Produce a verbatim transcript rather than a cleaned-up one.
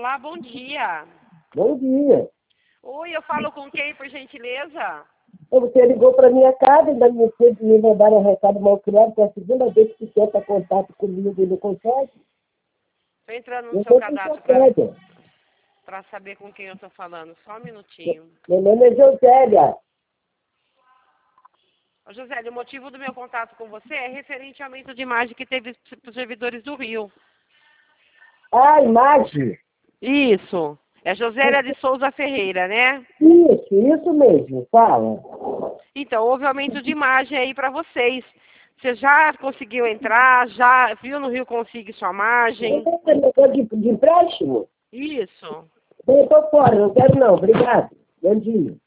Olá, bom dia. Bom dia. Oi, eu falo com quem, por gentileza? Você ligou para minha casa, ainda me fez me mandar um recado mal criado, que é a segunda vez que tenta contato comigo e não consegue. Estou entrando no Eu seu sou cadastro Josélia. para saber com quem eu estou falando. Só um minutinho. Meu nome é Josélia. Ô, José, o motivo do meu contato com você é referente ao aumento de imagem que teve para os servidores do Rio. Ah, imagem. Isso. É Josélia de Souza Ferreira, né? Isso, isso mesmo. Fala. Então, houve aumento de imagem aí para vocês. Você já conseguiu entrar? Já viu no Rio Consigue sua imagem? Você negócio de, de empréstimo? Isso. Eu estou fora, não quero não. Obrigado. Bom dia.